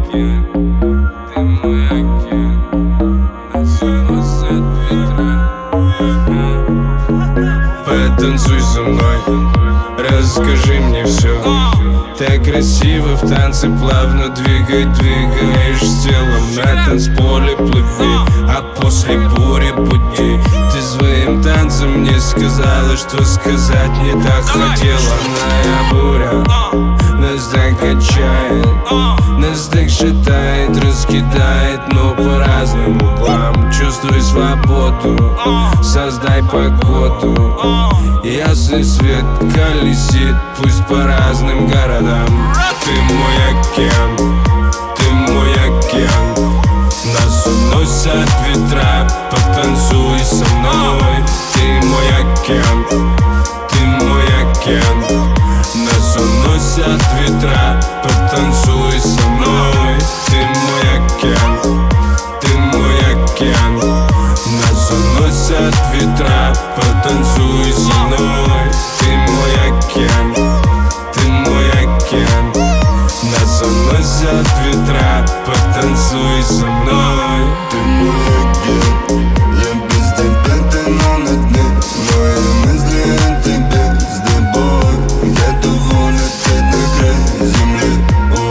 океан, ты мой океан, нас уносят ветра. Потанцуй со мной, расскажи мне все. Так красиво в танце, плавно двигаешь телом. На танцполе плыви, а после бури буди. Ты своим танцем мне сказала, что сказать не так хотела. Моя буря нас так качает, нас так шатает, раскидает, но по разным углам. Чувствуй свободу, создай погоду. Ясный свет колесит, пусть по разным городам. Ты мой океан, ты мой океан, нас уносят ветра, потанцуй со мной. Ты мой океан, ты мой океан, нас уносят ветра, потанцуй со мной. Ты мой океан, ты мой океан, нас уносят ветра, потанцуй со мной. Ты мой океан, ты мой океан, нас уносят ветра, потанцуй со мной. Ты мой океан, я без тебя тону на дне. Мои мысли о тебе с тобой, готов улететь на край земли.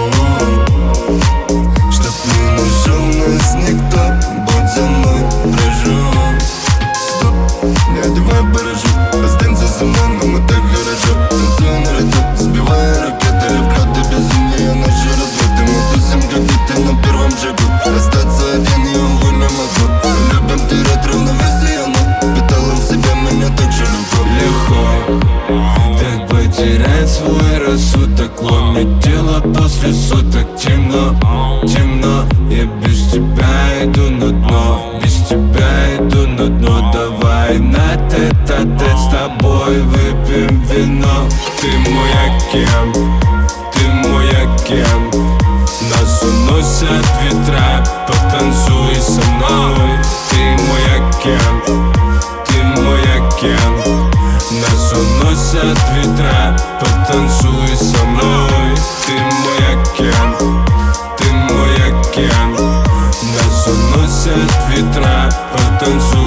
Чтоб не нашел нас никто, будь со мной, прошу. Стоп, я давай поражу, останься со мной, но мы так хорошо. Танцуем на лету, сбивая ракеты, люблю тебя безумнее наши разводы. Мы тусим, как дети на первом шагу. Остаться один я, увы, не могу. Любим терять равновесие, но питала в себя меня так же легко. Так потерять свой рассудок, ломит тело после суток. Темно, темно, я без тебя иду на дно, без тебя иду на дно. Давай на тет-а-тет с тобой выпьем вино. Ты мой океан, ты мой океан, нас уносят ветра, потанцуй со мной. Ты мой океан, ты мой океан, нас уносят ветра, потанцуй со мной. Ты мой океан, ты мой океан, нас уносят ветра, потанцуй.